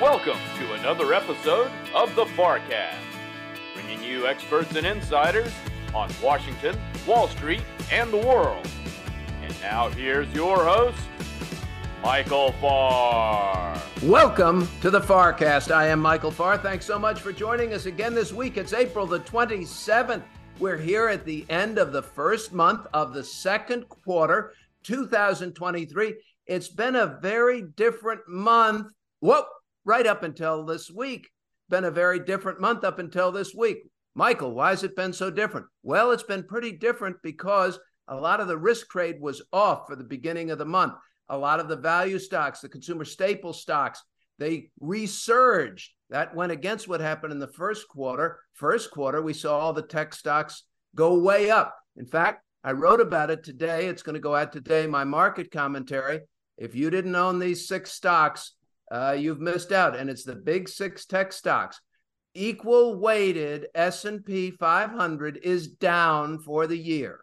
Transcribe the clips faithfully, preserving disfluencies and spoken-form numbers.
Welcome to another episode of the FARcast, bringing you experts and insiders on Washington, Wall Street, and the world. And now here's your host, Michael Farr. Welcome to the FARcast. I am Michael Farr. Thanks so much for joining us again this week. It's April the twenty-seventh. We're here at the end of the first month of the second quarter, two thousand twenty-three. It's been a very different month. Whoa, right up until this week. Been a very different month up until this week. Michael, why has it been so different? Well, it's been pretty different because a lot of the risk trade was off for the beginning of the month. A lot of the value stocks, the consumer staple stocks, they resurged. That went against what happened in the first quarter. First quarter, we saw all the tech stocks go way up. In fact, I wrote about it today. It's going to go out today, my market commentary. If you didn't own these six stocks, uh, you've missed out. And it's the big six tech stocks. Equal weighted S and P five hundred is down for the year.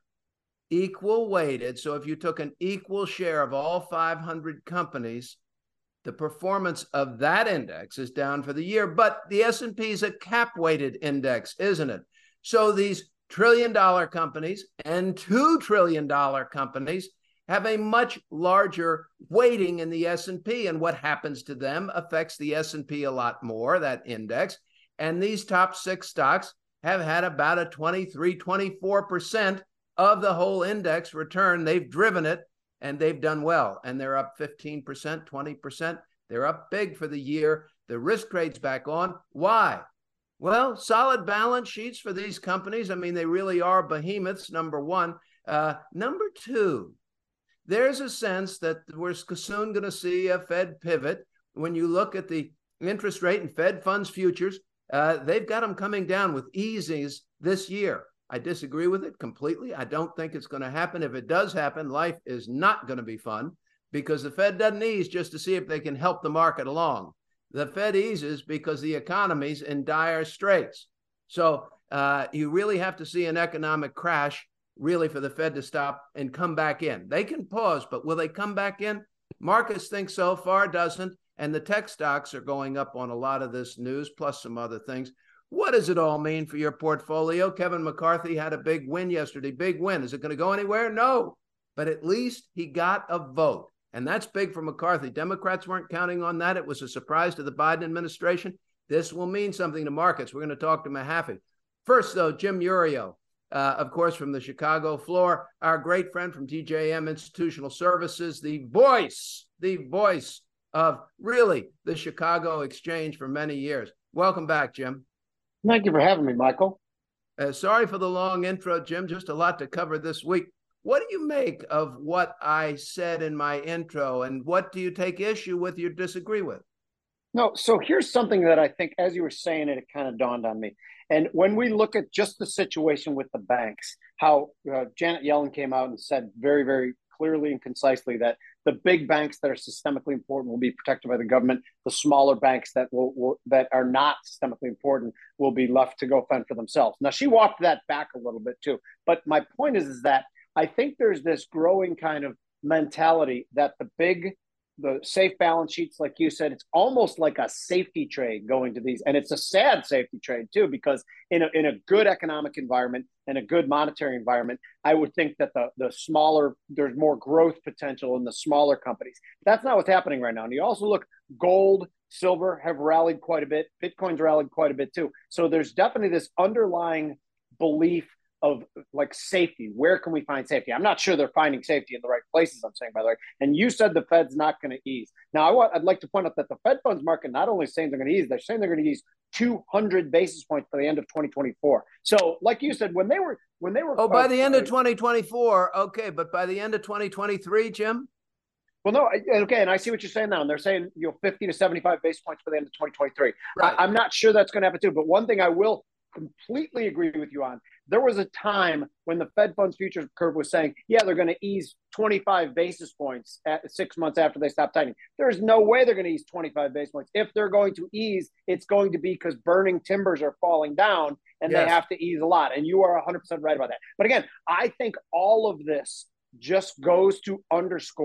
Equal weighted. So if you took an equal share of all five hundred companies, the performance of that index is down for the year. But the S and P is a cap weighted index, isn't it? So these trillion dollar companies and two trillion dollar companies have a much larger weighting in the S and P, and what happens to them affects the S and P a lot more, that index. And these top six stocks have had about a twenty-three, twenty-four percent of the whole index return. They've driven it and they've done well. And they're up fifteen percent, twenty percent. They're up big for the year. The risk trade's back on. Why? Well, solid balance sheets for these companies. I mean, they really are behemoths, number one. Uh, number two, there's a sense that we're soon going to see a Fed pivot. When you look at the interest rate and Fed funds futures, uh, they've got them coming down with eases this year. I disagree with it completely. I don't think it's going to happen. If it does happen, life is not going to be fun because the Fed doesn't ease just to see if they can help the market along. The Fed eases because the economy's in dire straits. So uh, you really have to see an economic crash really for the Fed to stop and come back in. They can pause, but will they come back in? Markets think so far doesn't, and the tech stocks are going up on a lot of this news, plus some other things. What does it all mean for your portfolio? Kevin McCarthy had a big win yesterday. Big win. Is it going to go anywhere? No. But at least he got a vote. And that's big for McCarthy. Democrats weren't counting on that. It was a surprise to the Biden administration. This will mean something to markets. We're going to talk to Mahaffey. First, though, Jim Iuorio, uh, of course, from the Chicago floor, our great friend from D J M Institutional Services, the voice, the voice of really the Chicago Exchange for many years. Welcome back, Jim. Thank you for having me, Michael. Uh, sorry for the long intro, Jim. Just a lot to cover this week. What do you make of what I said in my intro, and what do you take issue with or disagree with? No, so here's something that I think, as you were saying it, it kind of dawned on me. And when we look at just the situation with the banks, how uh, Janet Yellen came out and said very, very clearly and concisely that the big banks that are systemically important will be protected by the government. The smaller banks that will, will that are not systemically important will be left to go fend for themselves. Now, she walked that back a little bit too. But my point is, is that I think there's this growing kind of mentality that the big, the safe balance sheets, like you said, it's almost like a safety trade going to these. And it's a sad safety trade too, because in a, in a good economic environment and a good monetary environment, I would think that the, the smaller, there's more growth potential in the smaller companies. That's not what's happening right now. And you also look, gold, silver have rallied quite a bit. Bitcoin's rallied quite a bit too. So there's definitely this underlying belief of like safety. Where can we find safety? I'm not sure they're finding safety in the right places, I'm saying, by the way. And you said the Fed's not going to ease. Now, I want, I'd like to point out that the Fed funds market not only saying they're going to ease, they're saying they're going to ease two hundred basis points by the end of twenty twenty-four. So like you said, when they were, when they were, oh, by uh, the end of twenty twenty-four. Okay. But by the end of twenty twenty-three, Jim? Well, no. Okay. And I see what you're saying now. And they're saying, you know, fifty to seventy-five basis points by the end of twenty twenty-three. Right. I, I'm not sure that's going to happen too. But one thing I will completely agree with you on, there was a time when the Fed funds futures curve was saying, yeah, they're going to ease twenty-five basis points at six months after they stop tightening. There's no way they're going to ease twenty-five basis points. If they're going to ease, it's going to be because burning timbers are falling down and yes. they have to ease a lot. And you are one hundred percent right about that. But again, I think all of this just goes to underscore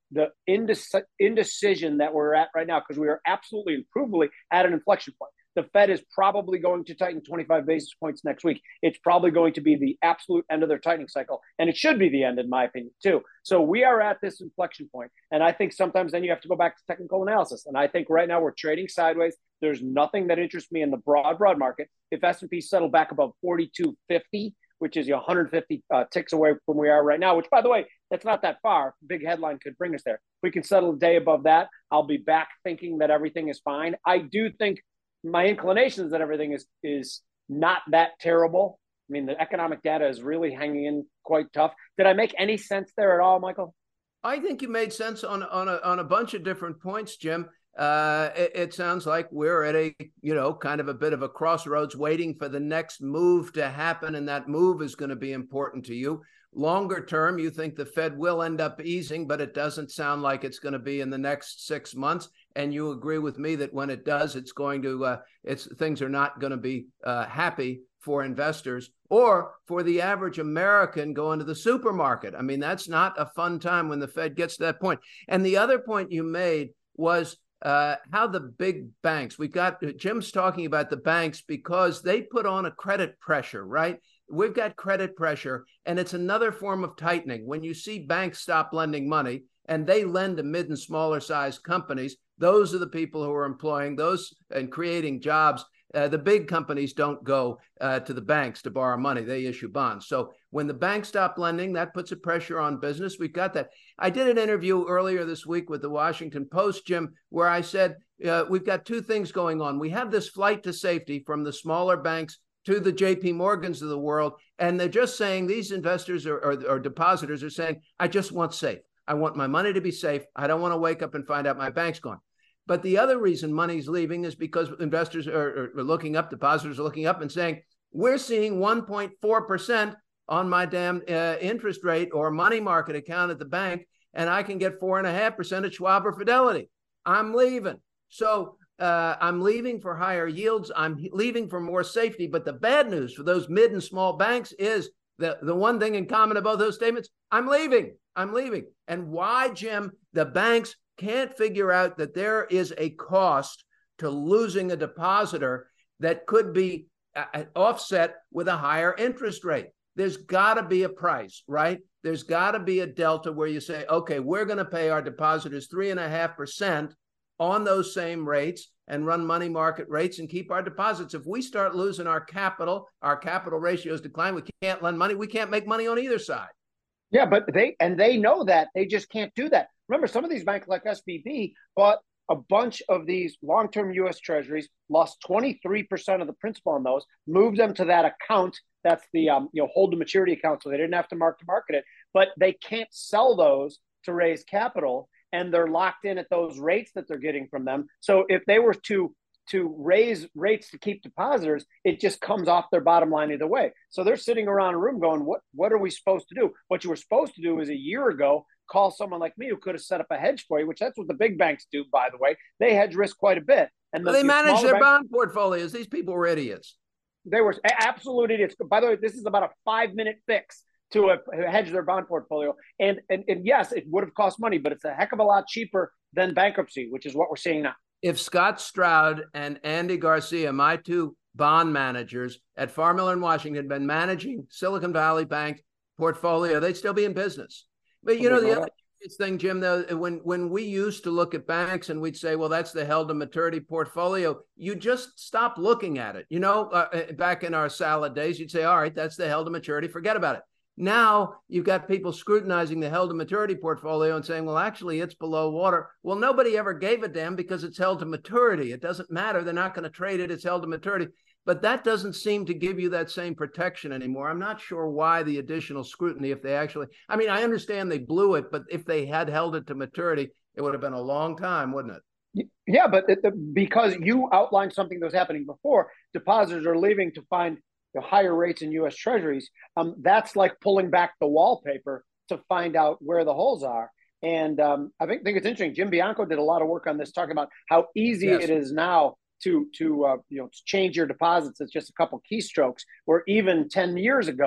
the indec- indecision that we're at right now, because we are absolutely and provably at an inflection point. The Fed is probably going to tighten twenty-five basis points next week. It's probably going to be the absolute end of their tightening cycle. And it should be the end, in my opinion, too. So we are at this inflection point. And I think sometimes then you have to go back to technical analysis. And I think right now we're trading sideways. There's nothing that interests me in the broad, broad market. If S and P settle back above forty-two fifty, which is one hundred fifty uh, ticks away from where we are right now, which, by the way, that's not that far. Big headline could bring us there. If we can settle a day above that, I'll be back thinking that everything is fine. I do think my inclination is that everything is is not that terrible. I mean, the economic data is really hanging in quite tough. Did I make any sense there at all, Michael? I think you made sense on on a on a bunch of different points, Jim. Uh, it, it sounds like we're at a, you know, kind of a bit of a crossroads waiting for the next move to happen. And that move is going to be important to you. Longer term, you think the Fed will end up easing, but it doesn't sound like it's going to be in the next six months. And you agree with me that when it does, it's going to, uh, it's things are not going to be uh, happy for investors or for the average American going to the supermarket. I mean, that's not a fun time when the Fed gets to that point. And the other point you made was uh, how the big banks, we've got, Jim's talking about the banks because they put on a credit pressure, right? We've got credit pressure, and it's another form of tightening. When you see banks stop lending money and they lend to mid and smaller sized companies, those are the people who are employing those and creating jobs. Uh, the big companies don't go uh, to the banks to borrow money. They issue bonds. So when the banks stop lending, that puts a pressure on business. We've got that. I did an interview earlier this week with the Washington Post, Jim, where I said, uh, we've got two things going on. We have this flight to safety from the smaller banks to the J P Morgans of the world. And they're just saying, these investors or, or, or depositors are saying, I just want safe. I want my money to be safe. I don't want to wake up and find out my bank's gone. But the other reason money's leaving is because investors are, are looking up, depositors are looking up and saying, we're seeing one point four percent on my damn uh, interest rate or money market account at the bank, and I can get four point five percent at Schwab or Fidelity. I'm leaving. So uh, I'm leaving for higher yields. I'm leaving for more safety. But the bad news for those mid and small banks is the, the one thing in common about those statements, I'm leaving. I'm leaving. And why, Jim? The banks can't figure out that there is a cost to losing a depositor that could be uh, offset with a higher interest rate. There's got to be a price, right? There's got to be a delta where you say, okay, we're going to pay our depositors three and a half percent on those same rates and run money market rates and keep our deposits. If we start losing our capital, our capital ratios decline, we can't lend money, we can't make money on either side. Yeah, but they, and they know that, they just can't do that. Remember, some of these banks like S V B bought a bunch of these long-term U S treasuries, lost twenty-three percent of the principal on those, moved them to that account. That's the um, you know hold to maturity account, so they didn't have to mark to market it. But they can't sell those to raise capital, and they're locked in at those rates that they're getting from them. So if they were to to raise rates to keep depositors, it just comes off their bottom line either way. So they're sitting around a room going, what, what are we supposed to do? What you were supposed to do is a year ago, call someone like me who could have set up a hedge for you, which that's what the big banks do, by the way. They hedge risk quite a bit. And well, the, they manage their banks, bond portfolios. These people were idiots. They were absolute idiots. By the way, this is about a five-minute fix to a, hedge their bond portfolio. And, and, and yes, it would have cost money, but it's a heck of a lot cheaper than bankruptcy, which is what we're seeing now. If Scott Stroud and Andy Garcia, my two bond managers at Farr Miller in Washington, had been managing Silicon Valley Bank portfolio, they'd still be in business. But you know, the other thing, Jim, though, when, when we used to look at banks and we'd say, well, that's the held to maturity portfolio, you just stop looking at it. You know, uh, back in our salad days, you'd say, all right, that's the held to maturity, forget about it. Now you've got people scrutinizing the held to maturity portfolio and saying, well, actually, it's below water. Well, nobody ever gave a damn because it's held to maturity. It doesn't matter. They're not going to trade it. It's held to maturity. But that doesn't seem to give you that same protection anymore. I'm not sure why the additional scrutiny, if they actually, I mean, I understand they blew it, but if they had held it to maturity, it would have been a long time, wouldn't it? Yeah, but it, because you outlined something that was happening before, depositors are leaving to find the higher rates in U S Treasuries. Um, that's like pulling back the wallpaper to find out where the holes are. And um, I think, think it's interesting. Jim Bianco did a lot of work on this, talking about how easy yes. it is now to to uh, you know change your deposits. It's just a couple keystrokes. Where even ten years ago,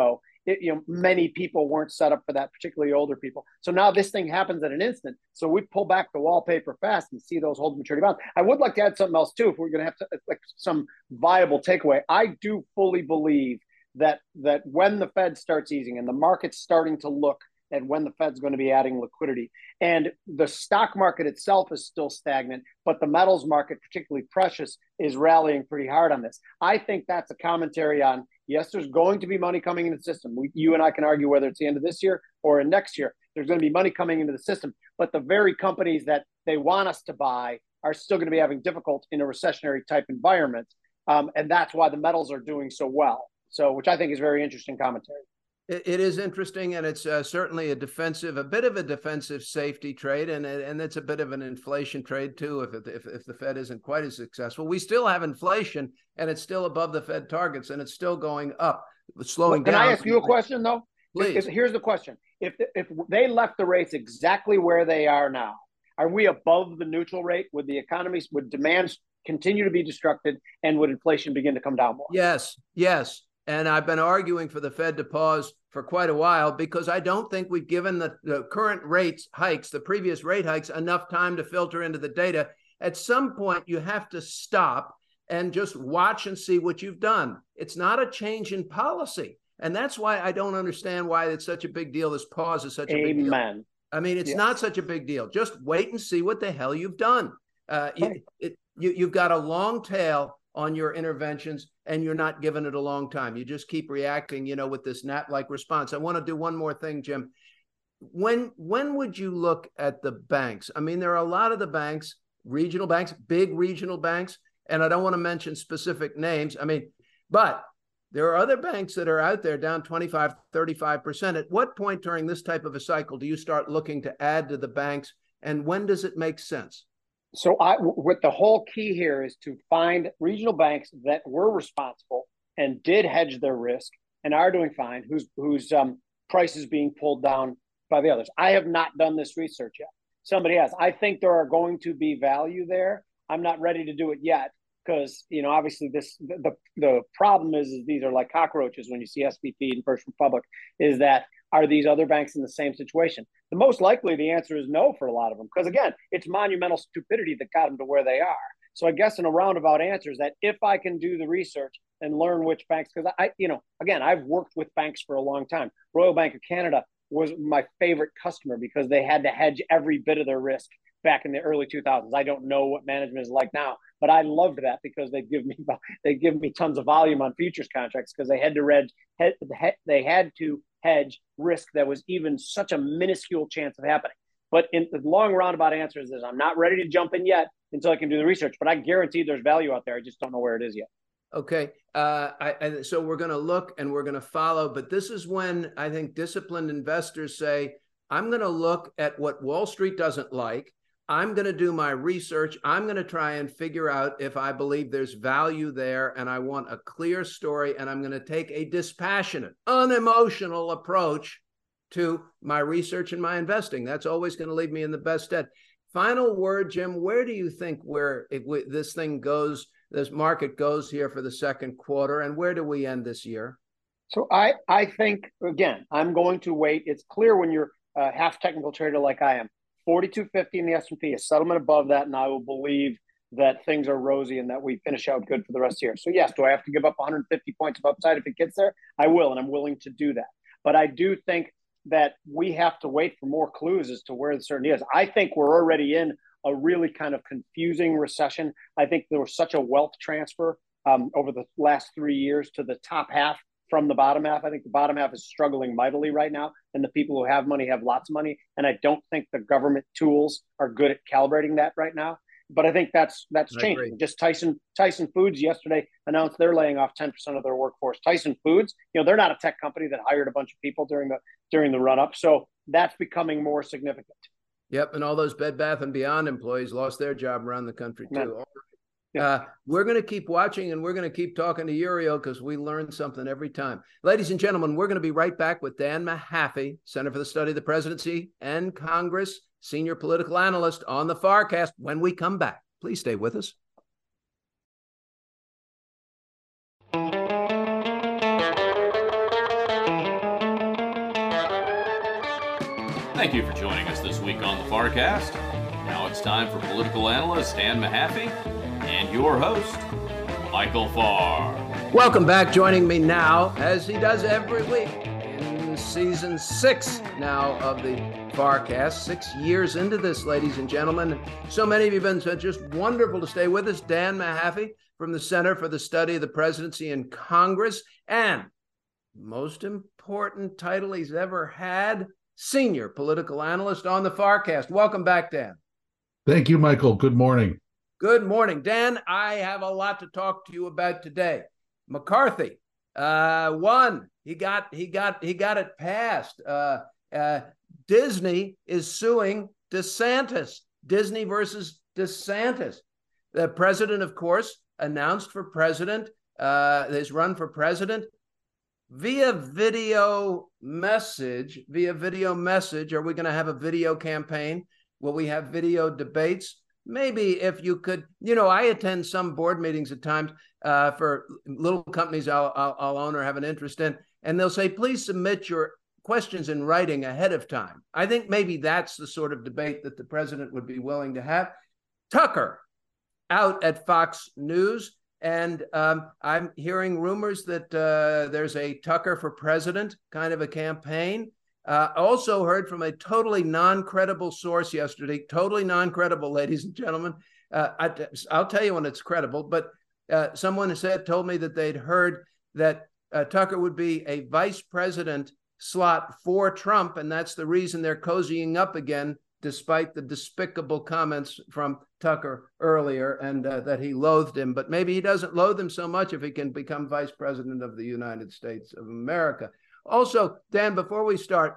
it, you know, many people weren't set up for that, particularly older people. So now this thing happens at an instant. So we pull back the wallpaper fast and see those hold maturity bonds. I would like to add something else too, if we're going to have to, like some viable takeaway. I do fully believe that that when the Fed starts easing and the market's starting to look at when the Fed's going to be adding liquidity, and the stock market itself is still stagnant, but the metals market, particularly precious, is rallying pretty hard on this. I think that's a commentary on, yes, there's going to be money coming into the system. We, you and I can argue whether it's the end of this year or in next year. There's going to be money coming into the system, but the very companies that they want us to buy are still going to be having difficult in a recessionary type environment. Um, and that's why the metals are doing so well. So, which I think is very interesting commentary. It is interesting, and it's uh, certainly a defensive, a bit of a defensive safety trade, and and it's a bit of an inflation trade too. If if if the Fed isn't quite as successful, we still have inflation, and it's still above the Fed targets, and it's still going up, slowing well, can down. Can I ask you a question though? Please. If, if, here's the question: If if they left the rates exactly where they are now, are we above the neutral rate? Would the economy, would demand continue to be destructed, and would inflation begin to come down more? Yes, yes. And I've been arguing for the Fed to pause for quite a while because I don't think we've given the, the current rates hikes, the previous rate hikes, enough time to filter into the data. At some point, you have to stop and just watch and see what you've done. It's not a change in policy. And that's why I don't understand why it's such a big deal. This pause is such a Amen. big deal. I mean, it's yes. not such a big deal. Just wait and see what the hell you've done. Uh, right. you, it, you, you've got a long tail on your interventions, and you're not giving it a long time. You just keep reacting, you know, with this gnat-like response. I want to do one more thing, Jim. When when would you look at the banks? I mean, there are a lot of the banks, regional banks, big regional banks, and I don't want to mention specific names. I mean, but there are other banks that are out there down twenty-five, thirty-five percent. At what point during this type of a cycle do you start looking to add to the banks, and when does it make sense? So I, what the whole key here is to find regional banks that were responsible and did hedge their risk and are doing fine, whose whose um, price is being pulled down by the others. I have not done this research yet. Somebody has. I think there are going to be value there. I'm not ready to do it yet because, you know, obviously this the, the the problem is, is these are like cockroaches when you see S V P and First Republic, is that are these other banks in the same situation? The most likely the answer is no for a lot of them, because again, it's monumental stupidity that got them to where they are. So I guess in a roundabout answer is that if I can do the research and learn which banks, because I, you know, again, I've worked with banks for a long time. Royal Bank of Canada was my favorite customer because they had to hedge every bit of their risk back in the early two thousands. I don't know what management is like now, but I loved that because they give me they give me tons of volume on futures contracts because they had to read they had to hedge risk that was even such a minuscule chance of happening. But in the long roundabout answer is I'm not ready to jump in yet until I can do the research, but I guarantee there's value out there. I just don't know where it is yet. Okay. Uh, I, I, so we're going to look and we're going to follow, but this is when I think disciplined investors say, I'm going to look at what Wall Street doesn't like. I'm going to do my research. I'm going to try and figure out if I believe there's value there, and I want a clear story, and I'm going to take a dispassionate, unemotional approach to my research and my investing. That's always going to leave me in the best stead. Final word, Jim, where do you think where if we, this thing goes, this market goes here for the second quarter, and where do we end this year? So I, I think, again, I'm going to wait. It's clear when you're a half technical trader like I am, forty-two fifty in the S and P, a settlement above that, and I will believe that things are rosy and that we finish out good for the rest of the year. So yes, do I have to give up one hundred fifty points of upside if it gets there? I will, and I'm willing to do that. But I do think that we have to wait for more clues as to where the certainty is. I think we're already in a really kind of confusing recession. I think there was such a wealth transfer um, over the last three years to the top half from the bottom half. I think the bottom half is struggling mightily right now, and the people who have money have lots of money. And I don't think the government tools are good at calibrating that right now. But I think that's that's I changing. agree. Just Tyson Tyson Foods yesterday announced they're laying off ten percent of their workforce. Tyson Foods, you know, they're not a tech company that hired a bunch of people during the during the run up. So that's becoming more significant. Yep, and all those Bed Bath and Beyond employees lost their job around the country too. Man. All right. Yeah. Uh, we're going to keep watching, and we're going to keep talking to Uriel because we learn something every time. Ladies and gentlemen, we're going to be right back with Dan Mahaffey, Center for the Study of the Presidency and Congress, senior political analyst on the FarCast when we come back. Please stay with us. Thank you for joining us this week on the FarCast. Now it's time for political analyst Dan Mahaffey and your host, Michael Farr. Welcome back. Joining me now, as he does every week, in season six now of the FarCast. Six years into this, ladies and gentlemen. So many of you have been so just wonderful to stay with us. Dan Mahaffey from the Center for the Study of the Presidency and Congress, and most important title he's ever had, senior political analyst on the FarCast. Welcome back, Dan. Thank you, Michael. Good morning. Good morning. Dan, I have a lot to talk to you about today. McCarthy uh, won. He got he got he got it passed. Uh, uh, Disney is suing DeSantis. Disney versus DeSantis. The president, of course, announced for president, uh, his run for president via video message. Via video message. Are we going to have a video campaign? Will we have video debates? Maybe if you could, you know, I attend some board meetings at times uh, for little companies I'll, I'll, I'll own or have an interest in, and they'll say, please submit your questions in writing ahead of time. I think maybe that's the sort of debate that the president would be willing to have. Tucker out at Fox News, and um, I'm hearing rumors that uh, there's a Tucker for president kind of a campaign. Uh, also heard from a totally non-credible source yesterday, totally non-credible, ladies and gentlemen. Uh, I, I'll tell you when it's credible, but uh, someone said, told me that they'd heard that uh, Tucker would be a vice president slot for Trump, and that's the reason they're cozying up again, despite the despicable comments from Tucker earlier, and uh, that he loathed him. But maybe he doesn't loathe him so much if he can become vice president of the United States of America. Also, Dan, before we start,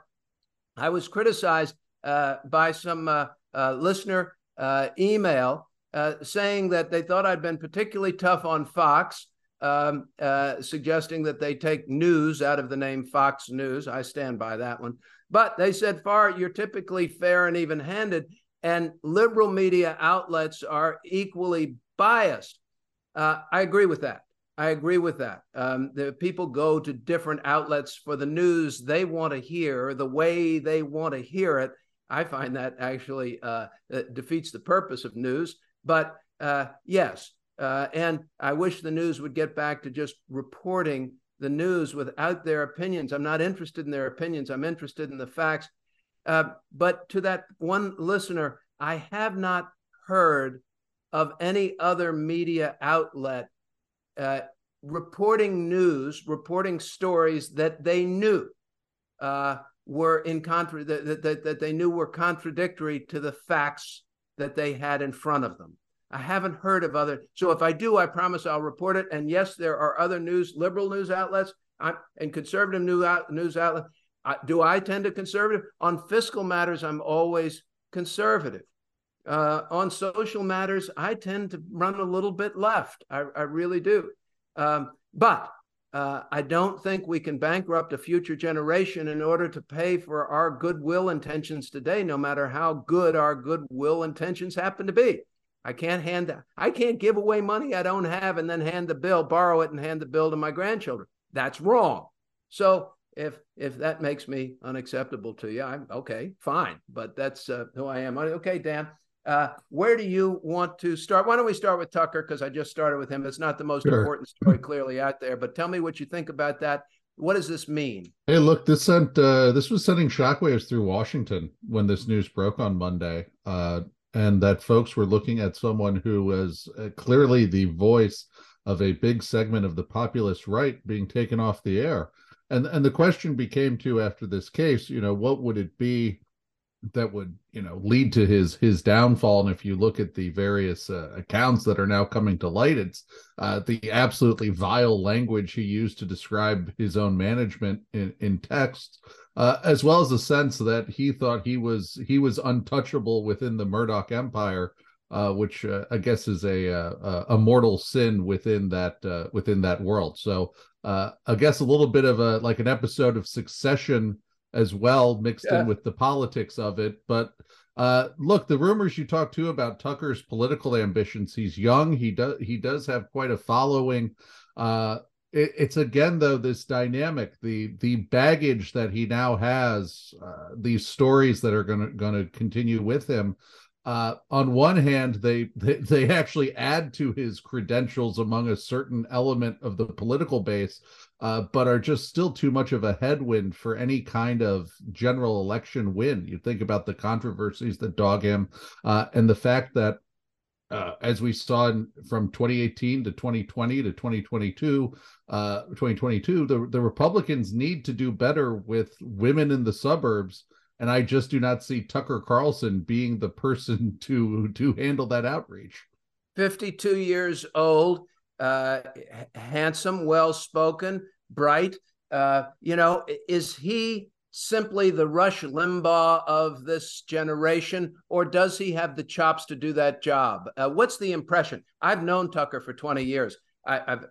I was criticized uh, by some uh, uh, listener uh, email uh, saying that they thought I'd been particularly tough on Fox, um, uh, suggesting that they take news out of the name Fox News. I stand by that one. But they said, Farr, you're typically fair and even-handed, and liberal media outlets are equally biased. Uh, I agree with that. I agree with that. Um, the people go to different outlets for the news they want to hear, the way they want to hear it. I find that actually uh, defeats the purpose of news. But uh, yes, uh, and I wish the news would get back to just reporting the news without their opinions. I'm not interested in their opinions. I'm interested in the facts. Uh, but to that one listener, I have not heard of any other media outlet Uh, reporting news, reporting stories that they knew uh, were in contra- that, that, that they knew were contradictory to the facts that they had in front of them. I haven't heard of other. So if I do, I promise I'll report it. And yes, there are other news, liberal news outlets I'm, and conservative news, out, news outlets. I, do I tend to conservative? On fiscal matters, I'm always conservative. Uh, on social matters, I tend to run a little bit left. I, I really do. Um, but uh, I don't think we can bankrupt a future generation in order to pay for our goodwill intentions today, no matter how good our goodwill intentions happen to be. I can't hand, I can't give away money I don't have and then hand the bill, borrow it and hand the bill to my grandchildren. That's wrong. So if if that makes me unacceptable to you, I'm okay, fine. But that's uh, who I am. Okay, Dan. Uh, where do you want to start? Why don't we start with Tucker? Because I just started with him. It's not the most sure. important story clearly out there, but tell me what you think about that. What does this mean? Hey, look, this sent uh, this was sending shockwaves through Washington when this news broke on Monday, uh, and that folks were looking at someone who was uh, clearly the voice of a big segment of the populist right being taken off the air. And and the question became to, after this case, you know, what would it be that would, you know, lead to his his downfall? And if you look at the various uh, accounts that are now coming to light, it's uh, the absolutely vile language he used to describe his own management in in text, uh, as well as the sense that he thought he was he was untouchable within the Murdoch empire, uh, which uh, I guess is a, a a mortal sin within that uh, within that world. So uh, I guess a little bit of a like an episode of Succession as well, mixed yeah. in with the politics of it. But uh, look, the rumors you talked to about Tucker's political ambitions, he's young. He does he does have quite a following. Uh, it, it's again though this dynamic, the the baggage that he now has, uh, these stories that are going to going to continue with him. Uh, on one hand, they, they they actually add to his credentials among a certain element of the political base, uh, but are just still too much of a headwind for any kind of general election win. You think about the controversies that dog him, uh, and the fact that, uh, as we saw in, from twenty eighteen to twenty twenty to twenty twenty-two, uh, twenty twenty-two, the, the Republicans need to do better with women in the suburbs. And I just do not see Tucker Carlson being the person to to handle that outreach. fifty-two years old, uh, handsome, well-spoken, bright. Uh, you know, is he simply the Rush Limbaugh of this generation, or does he have the chops to do that job? Uh, what's the impression? I've known Tucker for twenty years. I, I've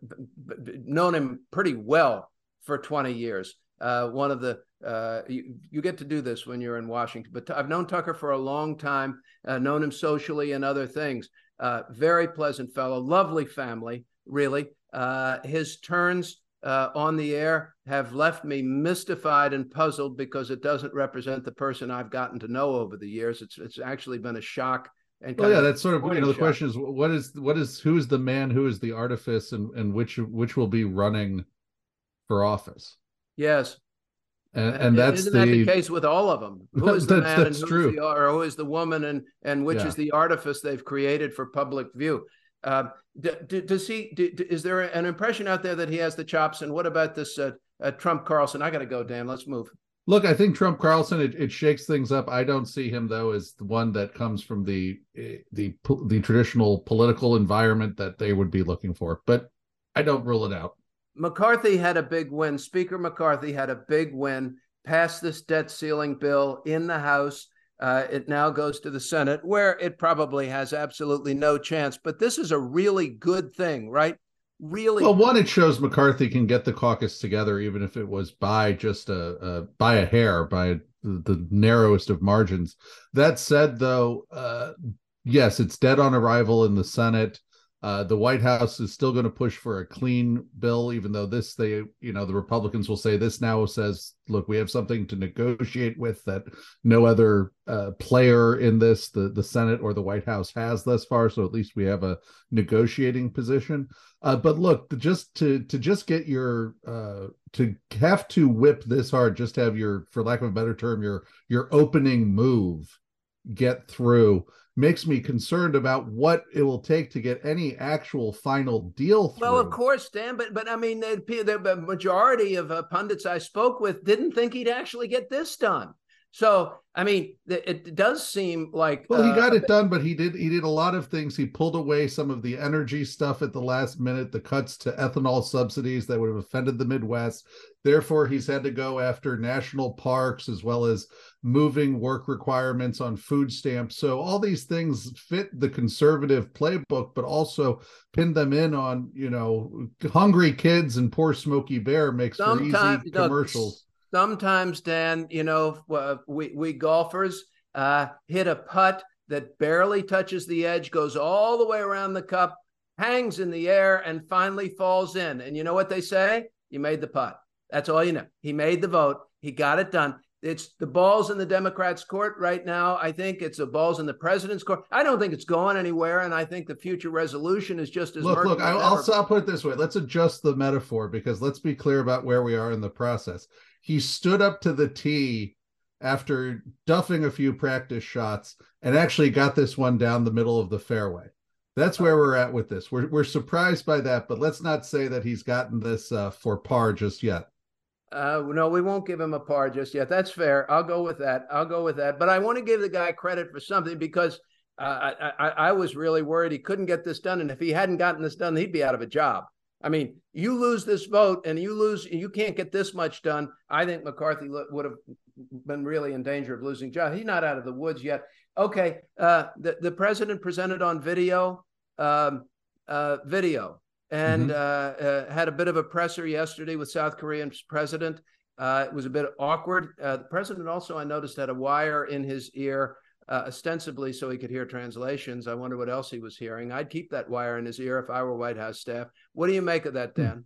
known him pretty well for twenty years. Uh, one of the Uh, you, you get to do this when you're in Washington, but I've known Tucker for a long time, uh, known him socially and other things. Uh, very pleasant fellow, lovely family, really. Uh, his turns uh, on the air have left me mystified and puzzled because it doesn't represent the person I've gotten to know over the years. It's it's actually been a shock. And well, yeah, that's sort of, you know, the shock. question is, what is, what is, who is the man, who is the artifice, and, and which, which will be running for office? Yes. And, and that's Isn't the, that the case with all of them? Who is the that's, man that's and true. who's the, or who is the woman, and and which Yeah. is the artifice they've created for public view? Uh, d- d- does he? D- d- is there an impression out there that he has the chops? And what about this uh, uh, Trump Carlson? I got to go, Dan. Let's move. Look, I think Trump Carlson, it, it shakes things up. I don't see him though as the one that comes from the the the traditional political environment that they would be looking for, but I don't rule it out. McCarthy had a big win. Speaker McCarthy had a big win. Passed this debt ceiling bill in the House. Uh, it now goes to the Senate, where it probably has absolutely no chance. But this is a really good thing, right? Really. Well, one, it shows McCarthy can get the caucus together, even if it was by just a, a by a hair, by the, the narrowest of margins. That said, though, uh, yes, it's dead on arrival in the Senate. Uh, the White House is still going to push for a clean bill, even though this, they, you know, the Republicans will say this now says, look, we have something to negotiate with that no other uh, player in this, the, the Senate or the White House has thus far. So at least we have a negotiating position. Uh, but look, just to to just get your uh, to have to whip this hard, just have your, for lack of a better term, your your opening move get through, makes me concerned about what it will take to get any actual final deal through. Well, of course, Dan, but but I mean, the, the majority of uh, pundits I spoke with didn't think he'd actually get this done. So, I mean, it does seem like well, he got uh, it done, but he did he did a lot of things. He pulled away some of the energy stuff at the last minute, the cuts to ethanol subsidies that would have offended the Midwest. Therefore, he's had to go after national parks as well as moving work requirements on food stamps. So all these things fit the conservative playbook, but also pin them in on, you know, hungry kids and poor Smokey Bear makes for easy commercials. Sometimes, Dan, you know, uh, we, we golfers uh, hit a putt that barely touches the edge, goes all the way around the cup, hangs in the air, and finally falls in. And you know what they say? You made the putt. That's all you know. He made the vote. He got it done. It's the ball's in the Democrats' court right now. I think it's the ball's in the president's court. I don't think it's going anywhere, and I think the future resolution is just as look. Look, I'll, I'll, I'll put it this way. Let's adjust the metaphor, because let's be clear about where we are in the process. He stood up to the tee after duffing a few practice shots and actually got this one down the middle of the fairway. That's where we're at with this. We're we're surprised by that, but let's not say that he's gotten this uh, for par just yet. Uh, no, we won't give him a par just yet. That's fair. I'll go with that. I'll go with that. But I want to give the guy credit for something, because uh, I, I, I was really worried he couldn't get this done. And if he hadn't gotten this done, he'd be out of a job. I mean, you lose this vote and you lose, you can't get this much done. I think McCarthy would have been really in danger of losing job. He's not out of the woods yet. Okay. Uh, the, the president presented on video, um, uh, video. And mm-hmm. uh, uh, had a bit of a presser yesterday with South Korean president. Uh, it was a bit awkward. Uh, the president also, I noticed, had a wire in his ear, uh, ostensibly so he could hear translations. I wonder what else he was hearing. I'd keep that wire in his ear if I were White House staff. What do you make of that, Dan?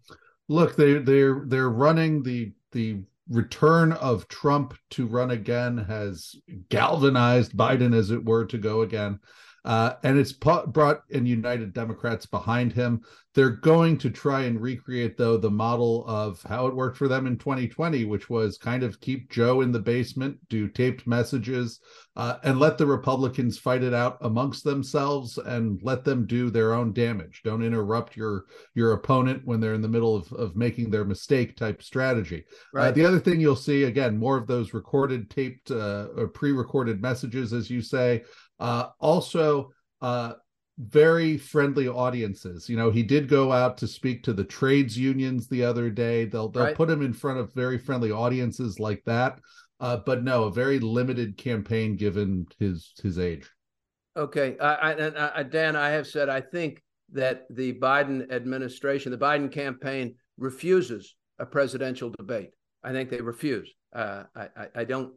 Look, they they're they're running the the return of Trump to run again has galvanized Biden, as it were, to go again. Uh, and it's brought and united Democrats behind him. They're going to try and recreate, though, the model of how it worked for them in twenty twenty, which was kind of keep Joe in the basement, do taped messages, uh, and let the Republicans fight it out amongst themselves and let them do their own damage. Don't interrupt your your opponent when they're in the middle of, of making their mistake type strategy. Right. Uh, the other thing you'll see, again, more of those recorded, taped, uh, or pre-recorded messages, as you say. Uh, also, uh, very friendly audiences. You know, he did go out to speak to the trades unions the other day. They'll they'll right. put him in front of very friendly audiences like that. Uh, but no, a very limited campaign given his his age. Okay, I, I, I, Dan, I have said I think that the Biden administration, the Biden campaign, refuses a presidential debate. I think they refuse. Uh, I, I, I don't.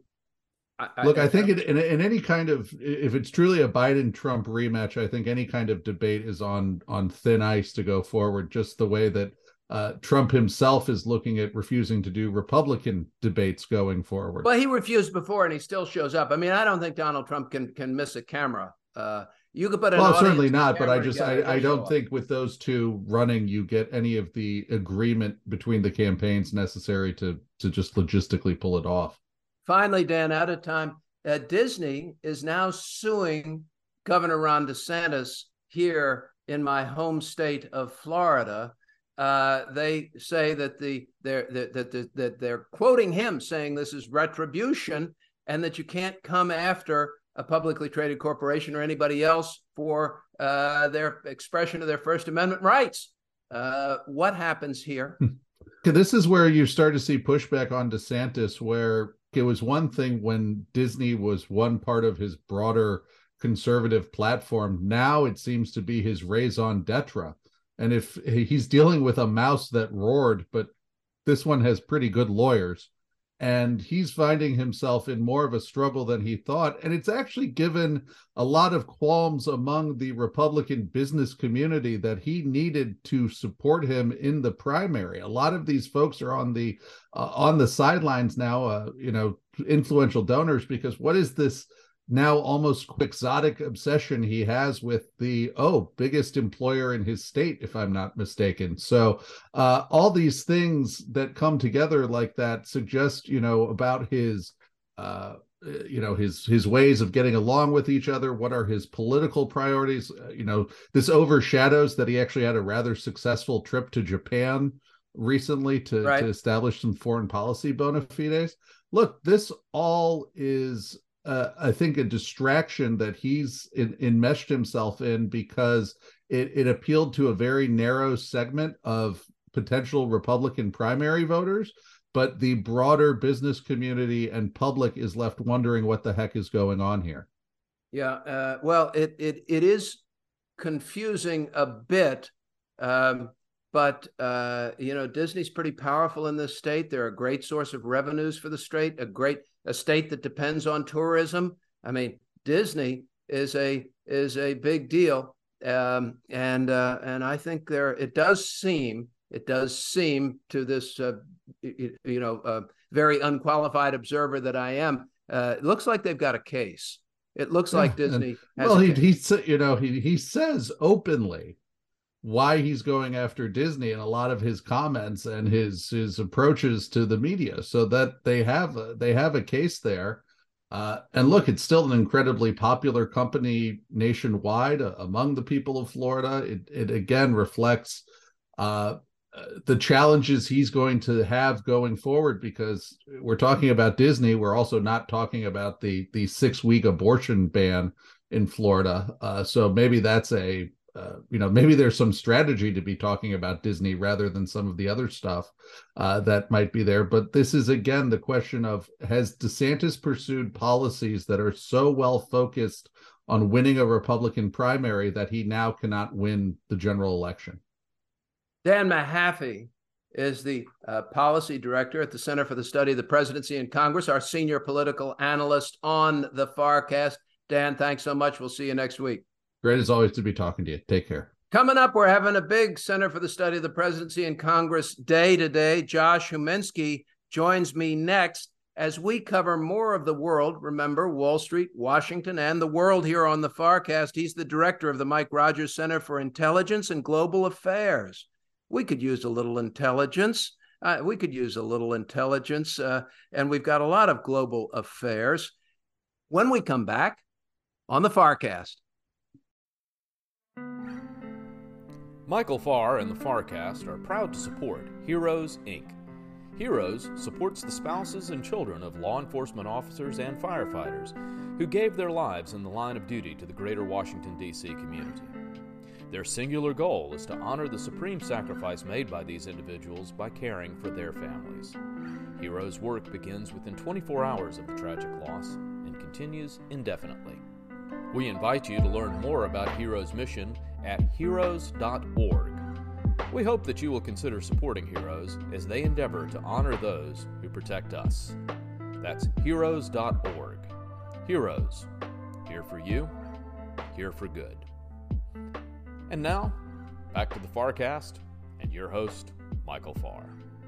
I, Look, I, I think in, in, in any kind of, if it's truly a Biden-Trump rematch, I think any kind of debate is on on thin ice to go forward, just the way that uh, Trump himself is looking at refusing to do Republican debates going forward. Well, he refused before and he still shows up. I mean, I don't think Donald Trump can can miss a camera. Uh, you could put an Well, certainly not, but I just, I, I don't think with those two running, you get any of the agreement between the campaigns necessary to to just logistically pull it off. Finally, Dan, out of time, uh, Disney is now suing Governor Ron DeSantis here in my home state of Florida. Uh, they say that the they're that, that, that they're quoting him saying this is retribution and that you can't come after a publicly traded corporation or anybody else for uh, their expression of their First Amendment rights. Uh, what happens here? This is where you start to see pushback on DeSantis, where it was one thing when Disney was one part of his broader conservative platform. Now it seems to be his raison d'etre. And if he's dealing with a mouse that roared, but this one has pretty good lawyers, and he's finding himself in more of a struggle than he thought. And it's actually given a lot of qualms among the Republican business community that he needed to support him in the primary. A lot of these folks are on the uh, on the sidelines now, uh, you know, influential donors, because what is this now almost quixotic obsession he has with the, oh, biggest employer in his state, if I'm not mistaken. So uh, all these things that come together like that suggest, you know, about his, uh, you know, his his ways of getting along with each other. What are his political priorities? Uh, you know, this overshadows that he actually had a rather successful trip to Japan recently to, right. to establish some foreign policy bona fides. Look, this all is Uh, I think a distraction that he's in, enmeshed himself in, because it, it appealed to a very narrow segment of potential Republican primary voters, but the broader business community and public is left wondering what the heck is going on here. Yeah, uh, well, it it it is confusing a bit, um, but uh, you know, Disney's pretty powerful in this state. They're a great source of revenues for the state, a great a state that depends on tourism. I mean, Disney is a is a big deal, um, and uh, and I think there it does seem it does seem to this uh, you, you know uh, very unqualified observer that I am. Uh, it looks like they've got a case. It looks yeah, like Disney. And, has well, a he he you know he he says openly why he's going after Disney in a lot of his comments and his his approaches to the media, so that they have a, they have a case there. Uh, and look, it's still an incredibly popular company nationwide uh, among the people of Florida. It, it again reflects uh, the challenges he's going to have going forward, because we're talking about Disney. We're also not talking about the the six week abortion ban in Florida. Uh, so maybe that's a Uh, you know, maybe there's some strategy to be talking about Disney rather than some of the other stuff uh, that might be there. But this is, again, the question of, has DeSantis pursued policies that are so well focused on winning a Republican primary that he now cannot win the general election? Dan Mahaffey is the uh, policy director at the Center for the Study of the Presidency and Congress, our senior political analyst on the FarCast. Dan, thanks so much. We'll see you next week. Great as always to be talking to you. Take care. Coming up, we're having a big Center for the Study of the Presidency and Congress Day today. Josh Huminski joins me next as we cover more of the world. Remember, Wall Street, Washington, and the world here on the FarCast. He's the director of the Mike Rogers Center for Intelligence and Global Affairs. We could use a little intelligence. Uh, we could use a little intelligence, uh, and we've got a lot of global affairs. When we come back on the FarCast. Michael Farr and the FarCast are proud to support Heroes, Incorporated. Heroes supports the spouses and children of law enforcement officers and firefighters who gave their lives in the line of duty to the greater Washington, D C community. Their singular goal is to honor the supreme sacrifice made by these individuals by caring for their families. Heroes' work begins within twenty-four hours of the tragic loss and continues indefinitely. We invite you to learn more about Heroes' mission at heroes dot org. We hope that you will consider supporting Heroes as they endeavor to honor those who protect us. That's heroes dot org. Heroes, here for you, here for good. And now, back to the FarCast and your host, Michael Farr.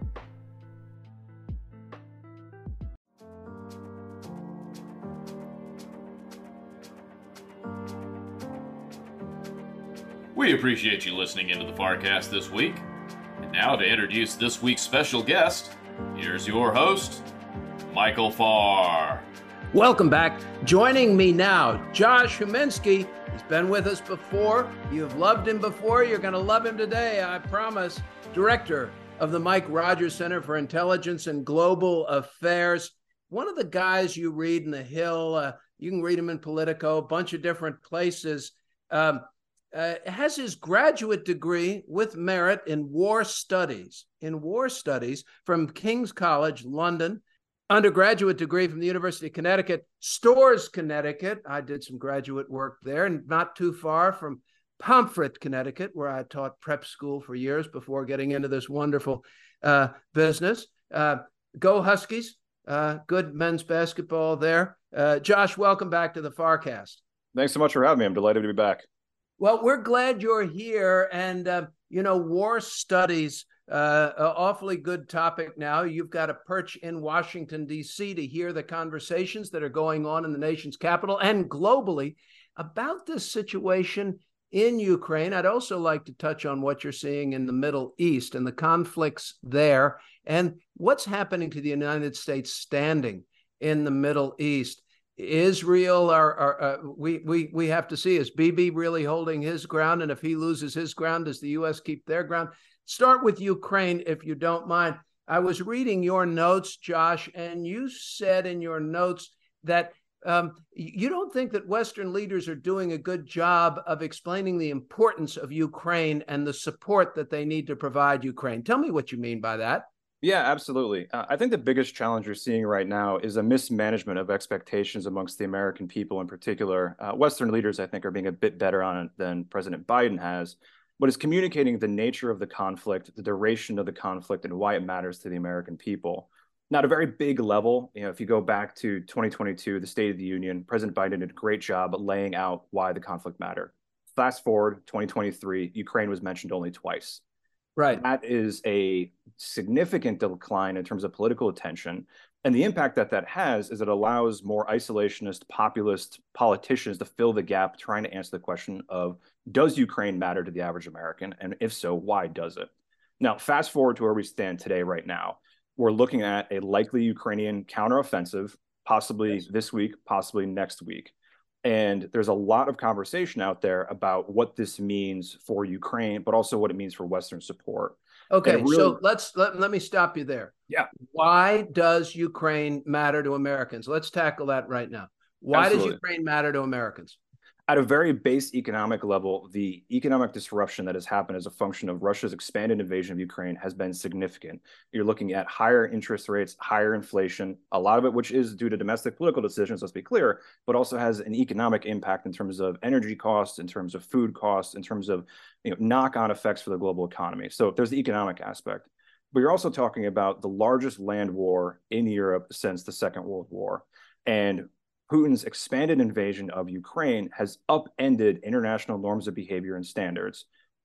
We appreciate you listening into the FarCast this week. And now to introduce this week's special guest, here's your host, Michael Farr. Welcome back. Joining me now, Josh Huminski. He's been with us before. You've loved him before. You're going to love him today, I promise. Director of the Mike Rogers Center for Intelligence and Global Affairs. One of the guys you read in The Hill, uh, you can read him in Politico, a bunch of different places. Um, Uh, has his graduate degree with merit in war studies, in war studies from King's College, London, undergraduate degree from the University of Connecticut, Storrs, Connecticut. I did some graduate work there, and not too far from Pomfret, Connecticut, where I taught prep school for years before getting into this wonderful uh, business. Uh, go Huskies, uh, good men's basketball there. Uh, Josh, welcome back to the FarCast. Thanks so much for having me. I'm delighted to be back. Well, we're glad you're here. And, uh, you know, war studies, uh, an awfully good topic now. You've got a perch in Washington, D C to hear the conversations that are going on in the nation's capital and globally about this situation in Ukraine. I'd also like to touch on what you're seeing in the Middle East and the conflicts there and what's happening to the United States standing in the Middle East. Israel, are, are uh, we we we have to see, is Bibi really holding his ground? And if he loses his ground, does the U S keep their ground? Start with Ukraine, if you don't mind. I was reading your notes, Josh, and you said in your notes that um, you don't think that Western leaders are doing a good job of explaining the importance of Ukraine and the support that they need to provide Ukraine. Tell me what you mean by that. Yeah, absolutely. Uh, I think the biggest challenge you're seeing right now is a mismanagement of expectations amongst the American people in particular. Uh, Western leaders, I think, are being a bit better on it than President Biden has, but is communicating the nature of the conflict, the duration of the conflict, and why it matters to the American people. Now, at a very big level, you know, if you go back to twenty twenty-two, the State of the Union, President Biden did a great job at laying out why the conflict mattered. Fast forward, twenty twenty-three, Ukraine was mentioned only twice. Right. That is a significant decline in terms of political attention. And the impact that that has is it allows more isolationist, populist politicians to fill the gap, trying to answer the question of, does Ukraine matter to the average American? And if so, why does it? Now, fast forward to where we stand today, right now, we're looking at a likely Ukrainian counteroffensive, possibly yes. this week, possibly next week. And there's a lot of conversation out there about what this means for Ukraine, but also what it means for Western support. Okay, really... so let's let, let me stop you there. Yeah. Why does Ukraine matter to Americans? Let's tackle that right now. Why Absolutely. does Ukraine matter to Americans? At a very base economic level, the economic disruption that has happened as a function of Russia's expanded invasion of Ukraine has been significant. You're looking at higher interest rates, higher inflation, a lot of it which is due to domestic political decisions, let's be clear, but also has an economic impact in terms of energy costs, in terms of food costs, in terms of you know, knock-on effects for the global economy. So there's the economic aspect. But you're also talking about the largest land war in Europe since the Second World War. And Putin's expanded invasion of Ukraine has upended international norms of behavior and standards.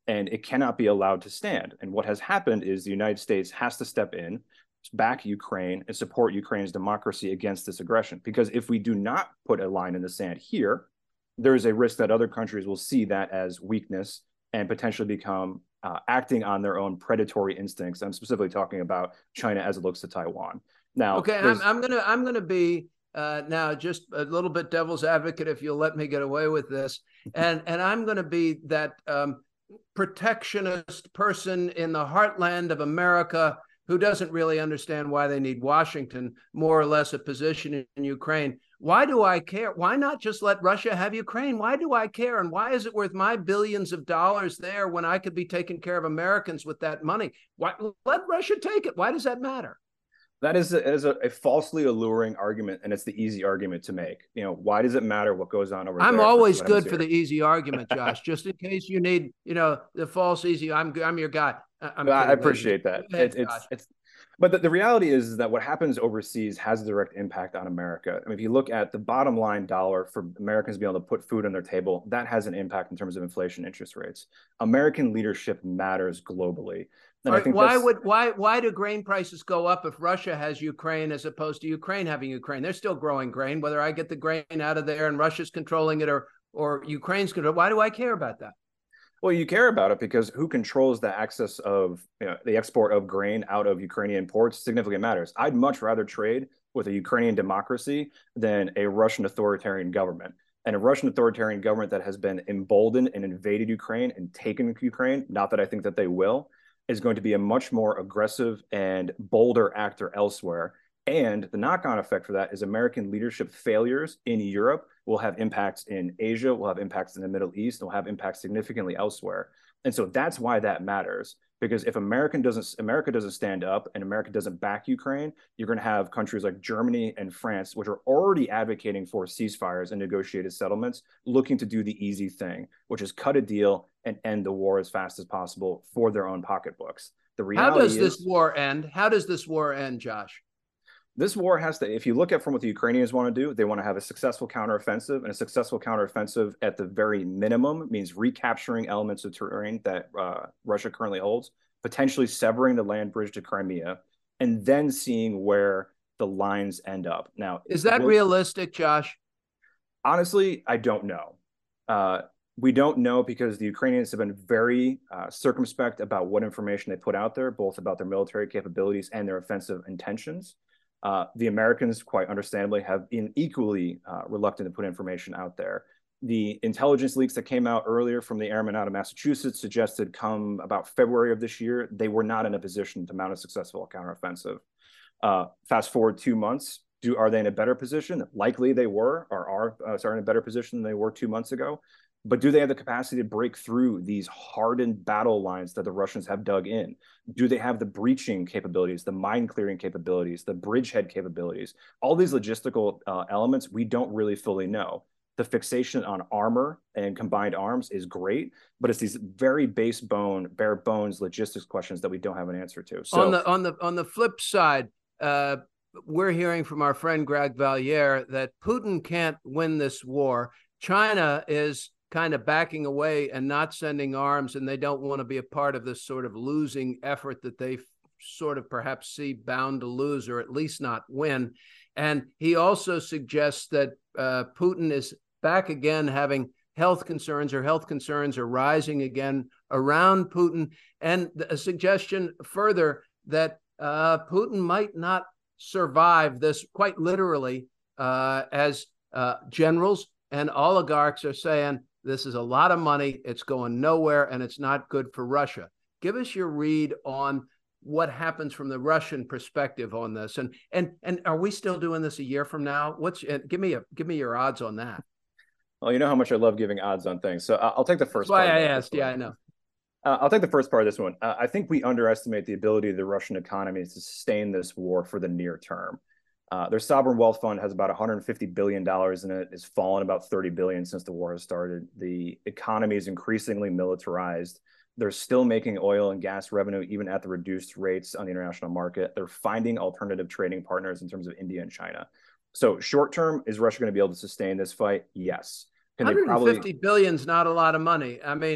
and it cannot be allowed to stand. And what has happened is the United States has to step in, back Ukraine, and support Ukraine's democracy against this aggression. Because if we do not put a line in the sand here, there is a risk that other countries will see that as weakness and potentially become uh, acting on their own predatory instincts. I'm specifically talking about China as it looks to Taiwan. Now, okay, I'm, I'm gonna I'm gonna be uh, now just a little bit devil's advocate, if you'll let me get away with this, and and I'm gonna be that um, protectionist person in the heartland of America who doesn't really understand why they need Washington, more or less a position in Ukraine. Why do I care? Why not just let Russia have Ukraine? Why do I care? And why is it worth my billions of dollars there when I could be taking care of Americans with that money? Why, let Russia take it. Why does that matter? That is, a, is a, a falsely alluring argument, and it's the easy argument to make. You know, why does it matter what goes on over I'm there? I'm always good for the easy argument, Josh. Just in case you need, you know, the false easy. I'm I'm your guy. I'm I appreciate that. Ahead, it, it's it's, but the, the reality is, is that what happens overseas has a direct impact on America. I mean, if you look at the bottom line dollar for Americans to be able to put food on their table, that has an impact in terms of inflation, interest rates. American leadership matters globally. And right, I think why would why why do grain prices go up if Russia has Ukraine as opposed to Ukraine having Ukraine? They're still growing grain, whether I get the grain out of there and Russia's controlling it or or Ukraine's controlling. Why do I care about that? Well, you care about it because who controls the access of, you know, the export of grain out of Ukrainian ports significantly matters. I'd much rather trade with a Ukrainian democracy than a Russian authoritarian government. And a Russian authoritarian government that has been emboldened and invaded Ukraine and taken Ukraine, not that I think that they will, is going to be a much more aggressive and bolder actor elsewhere. And the knock-on effect for that is American leadership failures in Europe will have impacts in Asia, will have impacts in the Middle East, will have impacts significantly elsewhere. And so that's why that matters. Because if American doesn't, America doesn't stand up and America doesn't back Ukraine, you're going to have countries like Germany and France, which are already advocating for ceasefires and negotiated settlements, looking to do the easy thing, which is cut a deal and end the war as fast as possible for their own pocketbooks. The reality How does is, this war end? How does this war end, Josh? This war has to, if you look at from what the Ukrainians want to do, they want to have a successful counteroffensive, and a successful counteroffensive at the very minimum means recapturing elements of terrain that uh, Russia currently holds, potentially severing the land bridge to Crimea, and then seeing where the lines end up. Now, is that will, realistic, Josh? Honestly, I don't know. Uh, we don't know because the Ukrainians have been very uh, circumspect about what information they put out there, both about their military capabilities and their offensive intentions. Uh, the Americans, quite understandably, have been equally uh, reluctant to put information out there. The intelligence leaks that came out earlier from the airmen out of Massachusetts suggested come about February of this year, they were not in a position to mount a successful counteroffensive. Uh, fast forward two months, do are they in a better position? Likely they were, or are uh, sorry, in a better position than they were two months ago. But do they have the capacity to break through these hardened battle lines that the Russians have dug in? Do they have the breaching capabilities, the mine clearing capabilities, the bridgehead capabilities? All these logistical uh, elements we don't really fully know. The fixation on armor and combined arms is great, but it's these very base bone, bare bones logistics questions that we don't have an answer to. So on the on the on the flip side, uh, we're hearing from our friend Greg Valliere that Putin can't win this war. China is kind of backing away and not sending arms, and they don't want to be a part of this sort of losing effort that they sort of perhaps see bound to lose or at least not win. And he also suggests that uh, Putin is back again having health concerns, or health concerns are rising again around Putin, and a suggestion further that uh, Putin might not survive this, quite literally, uh, as uh, generals and oligarchs are saying, this is a lot of money, it's going nowhere, and it's not good for Russia. Give us your read on what happens from the Russian perspective on this, and and and are we still doing this a year from now? What's give me a give me your odds on that? Well, you know how much I love giving odds on things, so I'll take the first. That's why part I asked. Yeah, I know. Uh, I'll take the first part of this one. Uh, I think we underestimate the ability of the Russian economy to sustain this war for the near term. Uh, their sovereign wealth fund has about one hundred fifty billion dollars in it. It's fallen about thirty billion dollars since the war has started. The economy is increasingly militarized. They're still making oil and gas revenue, even at the reduced rates on the international market. They're finding alternative trading partners in terms of India and China. So short term, is Russia going to be able to sustain this fight? Yes. Can one hundred fifty probably... billion is not a lot of money. I mean,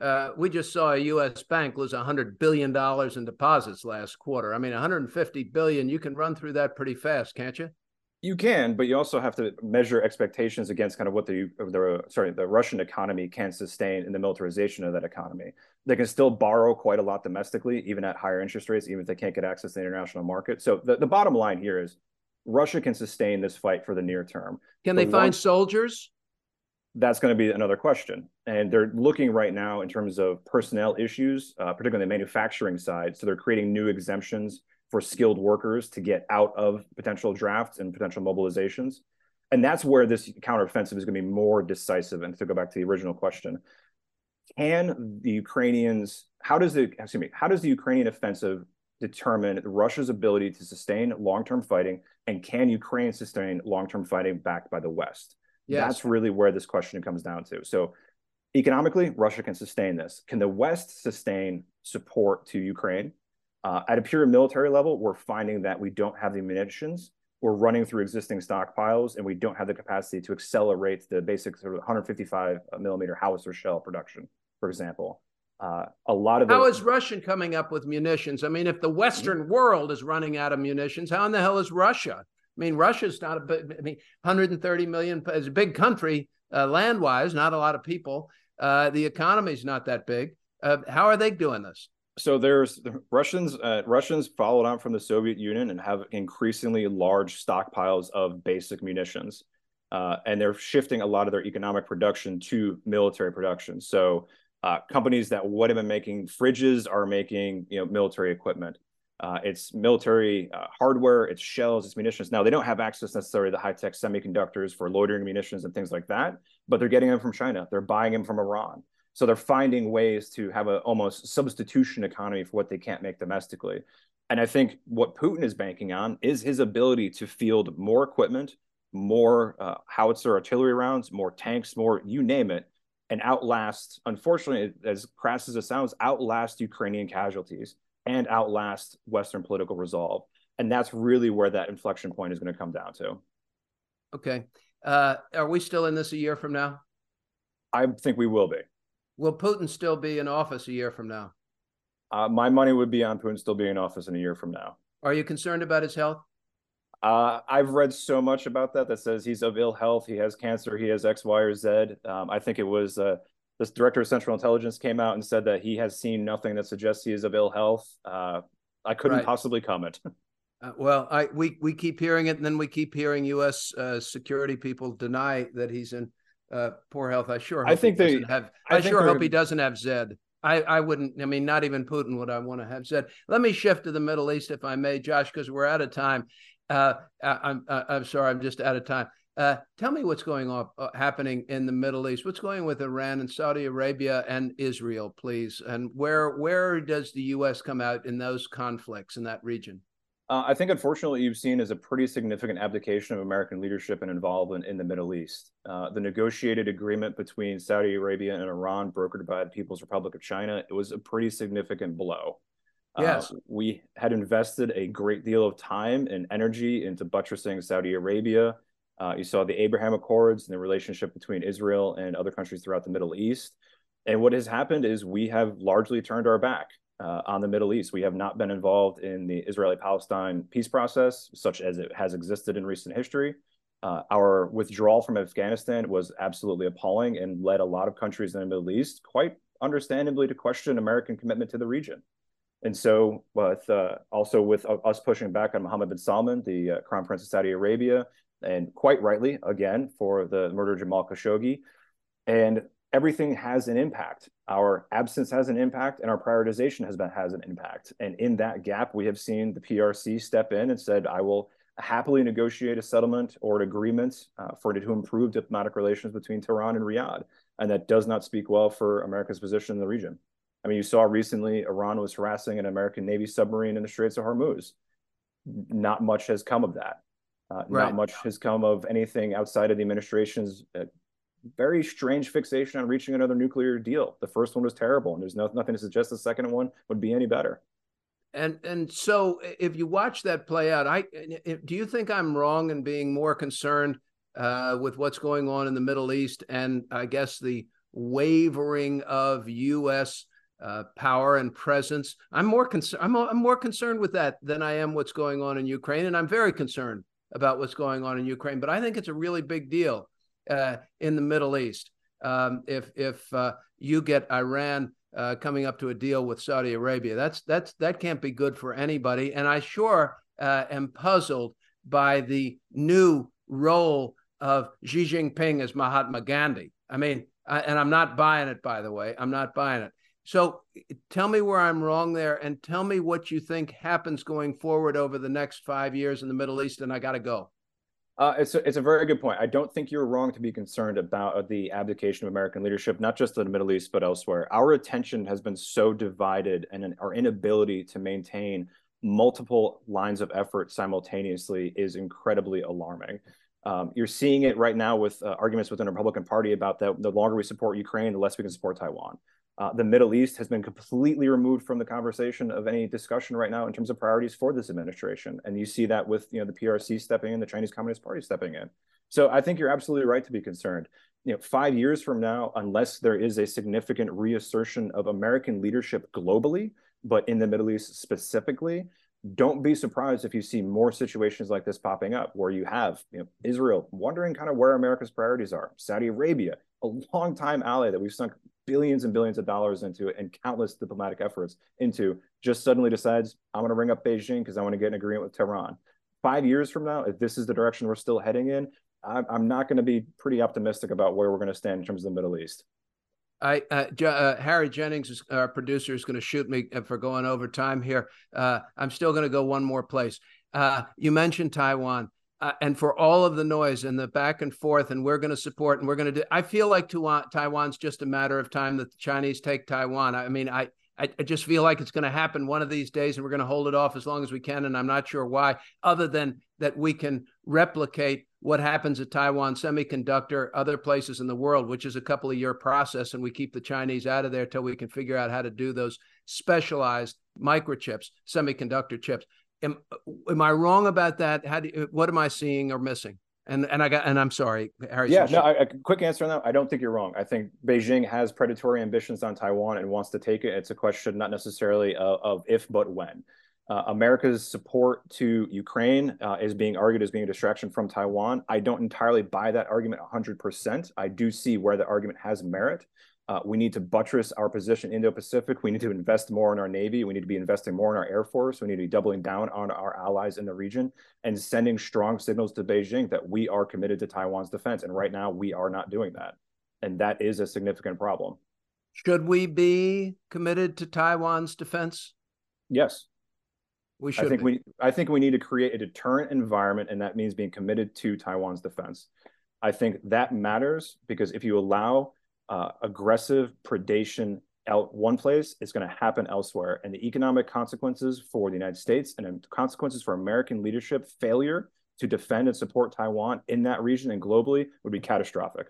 Uh, we just saw a U S bank lose one hundred billion dollars in deposits last quarter. I mean, one hundred fifty billion dollars, you can run through that pretty fast, can't you? You can, but you also have to measure expectations against kind of what the, the sorry the Russian economy can sustain in the militarization of that economy. They can still borrow quite a lot domestically, even at higher interest rates, even if they can't get access to the international market. So the, the bottom line here is Russia can sustain this fight for the near term. Can they the find one, soldiers? That's going to be another question. And they're looking right now in terms of personnel issues, uh, particularly on the manufacturing side. So they're creating new exemptions for skilled workers to get out of potential drafts and potential mobilizations. And that's where this counteroffensive is going to be more decisive. And to go back to the original question, can the Ukrainians, how does the, excuse me, how does the Ukrainian offensive determine Russia's ability to sustain long-term fighting, and can Ukraine sustain long-term fighting backed by the West? Yes. That's really where this question comes down to. So economically, Russia can sustain this. Can the West sustain support to Ukraine? Uh, at a pure military level, we're finding that we don't have the munitions. We're running through existing stockpiles, and we don't have the capacity to accelerate the basic sort of one hundred fifty-five millimeter howitzer shell production, for example. Uh, a lot of the- How is Russia coming up with munitions? I mean, if the Western mm-hmm. world is running out of munitions, how in the hell is Russia? I mean, Russia's not a big, I mean, one hundred thirty million, it's a big country uh, land-wise, not a lot of people. Uh, the economy's not that big. Uh, how are they doing this? So there's the Russians. Uh, Russians followed on from the Soviet Union and have increasingly large stockpiles of basic munitions, uh, and they're shifting a lot of their economic production to military production. So uh, companies that would have been making fridges are making, you know, military equipment. Uh, it's military uh, hardware, it's shells, it's munitions. Now, they don't have access necessarily to the high-tech semiconductors for loitering munitions and things like that, but they're getting them from China. They're buying them from Iran. So they're finding ways to have an almost substitution economy for what they can't make domestically. And I think what Putin is banking on is his ability to field more equipment, more uh, howitzer artillery rounds, more tanks, more you name it, and outlast, unfortunately, as crass as it sounds, outlast Ukrainian casualties and outlast Western political resolve. And that's really where that inflection point is going to come down to. Okay. Uh, are we still in this a year from now? I think we will be. Will Putin still be in office a year from now? Uh, my money would be on Putin still being in office in a year from now. Are you concerned about his health? Uh, I've read so much about that that says he's of ill health. He has cancer. He has X, Y, or Z. Um, I think it was uh, this director of Central Intelligence came out and said that he has seen nothing that suggests he is of ill health. Uh, I couldn't right. possibly comment. uh, well, I we we keep hearing it, and then we keep hearing U S uh, security people deny that he's in uh, poor health. I sure hope I think he they doesn't have. I, I sure hope he doesn't have Zed. I, I wouldn't. I mean, not even Putin would I want to have Zed. Let me shift to the Middle East, if I may, Josh, because we're out of time. Uh, I, I'm I'm sorry, I'm just out of time. Uh, tell me what's going on uh, happening in the Middle East. What's going with Iran and Saudi Arabia and Israel, please? And where where does the U S come out in those conflicts in that region? Uh, I think, unfortunately, you've seen is a pretty significant abdication of American leadership and involvement in the Middle East. Uh, the negotiated agreement between Saudi Arabia and Iran, brokered by the People's Republic of China, it was a pretty significant blow. Yes. Uh, we had invested a great deal of time and energy into buttressing Saudi Arabia. Uh, you saw the Abraham Accords and the relationship between Israel and other countries throughout the Middle East. And what has happened is we have largely turned our back uh, on the Middle East. We have not been involved in the Israeli-Palestine peace process, such as it has existed in recent history. Uh, our withdrawal from Afghanistan was absolutely appalling and led a lot of countries in the Middle East, quite understandably, to question American commitment to the region. And so with, uh, also with uh, us pushing back on Mohammed bin Salman, the uh, Crown Prince of Saudi Arabia, and quite rightly, again, for the murder of Jamal Khashoggi. And everything has an impact. Our absence has an impact, and our prioritization has, been, has an impact. And in that gap, we have seen the P R C step in and said, I will happily negotiate a settlement or an agreement uh, for it to improve diplomatic relations between Tehran and Riyadh. And that does not speak well for America's position in the region. I mean, you saw recently Iran was harassing an American Navy submarine in the Straits of Hormuz. Not much has come of that. Uh, right. Not much has come of anything outside of the administration's uh, very strange fixation on reaching another nuclear deal. The first one was terrible, and there's no, nothing to suggest the second one would be any better. And and so if you watch that play out, I do you think I'm wrong in being more concerned uh, with what's going on in the Middle East and I guess the wavering of U S uh, power and presence. I'm more concerned. I'm, I'm more concerned with that than I am what's going on in Ukraine, and I'm very concerned about what's going on in Ukraine. But I think it's a really big deal uh, in the Middle East. Um, if if uh, you get Iran uh, coming up to a deal with Saudi Arabia, that's that's that can't be good for anybody. And I sure uh, am puzzled by the new role of Xi Jinping as Mahatma Gandhi. I mean, I, and I'm not buying it, by the way. I'm not buying it. So tell me where I'm wrong there, and tell me what you think happens going forward over the next five years in the Middle East, and I got to go. Uh, it's, a, it's a very good point. I don't think you're wrong to be concerned about the abdication of American leadership, not just in the Middle East, but elsewhere. Our attention has been so divided, and our inability to maintain multiple lines of effort simultaneously is incredibly alarming. Um, you're seeing it right now with uh, arguments within the Republican Party about that the longer we support Ukraine, the less we can support Taiwan. Uh, the Middle East has been completely removed from the conversation of any discussion right now in terms of priorities for this administration. And you see that with, you know, the P R C stepping in, the Chinese Communist Party stepping in. So I think you're absolutely right to be concerned. You know, five years from now, unless there is a significant reassertion of American leadership globally, but in the Middle East specifically, don't be surprised if you see more situations like this popping up, where you have, you know, Israel wondering kind of where America's priorities are, Saudi Arabia, a longtime ally that we've sunk billions and billions of dollars into and countless diplomatic efforts into, just suddenly decides, I'm going to ring up Beijing because I want to get an agreement with Tehran. Five years from now, if this is the direction we're still heading in, I'm not going to be pretty optimistic about where we're going to stand in terms of the Middle East. I, uh, uh, Harry Jennings, is, our producer, is going to shoot me for going over time here. Uh, I'm still going to go one more place. Uh, you mentioned Taiwan, uh, and for all of the noise and the back and forth, and we're going to support, and we're going to do. I feel like Taiwan's just a matter of time that the Chinese take Taiwan. I mean, I, I, I just feel like it's going to happen one of these days, and we're going to hold it off as long as we can. And I'm not sure why, other than that we can replicate what happens at Taiwan Semiconductor, other places in the world, which is a couple of year process, and we keep the Chinese out of there till we can figure out how to do those specialized microchips, semiconductor chips. Am, am I wrong about that? How do you, what am I seeing or missing? And and I got and I'm sorry, Harry. Yeah, no, I, a quick answer on that. I don't think you're wrong. I think Beijing has predatory ambitions on Taiwan and wants to take it. It's a question not necessarily of, of if, but when. Uh, America's support to Ukraine uh, is being argued as being a distraction from Taiwan. I don't entirely buy that argument one hundred percent. I do see where the argument has merit. Uh, we need to buttress our position in Indo-Pacific. We need to invest more in our Navy. We need to be investing more in our Air Force. We need to be doubling down on our allies in the region and sending strong signals to Beijing that we are committed to Taiwan's defense. And right now, we are not doing that. And that is a significant problem. Should we be committed to Taiwan's defense? Yes. We should I think be. we I think we need to create a deterrent environment, and that means being committed to Taiwan's defense. I think that matters because if you allow uh, aggressive predation out one place, it's going to happen elsewhere. And the economic consequences for the United States and consequences for American leadership failure to defend and support Taiwan in that region and globally would be catastrophic.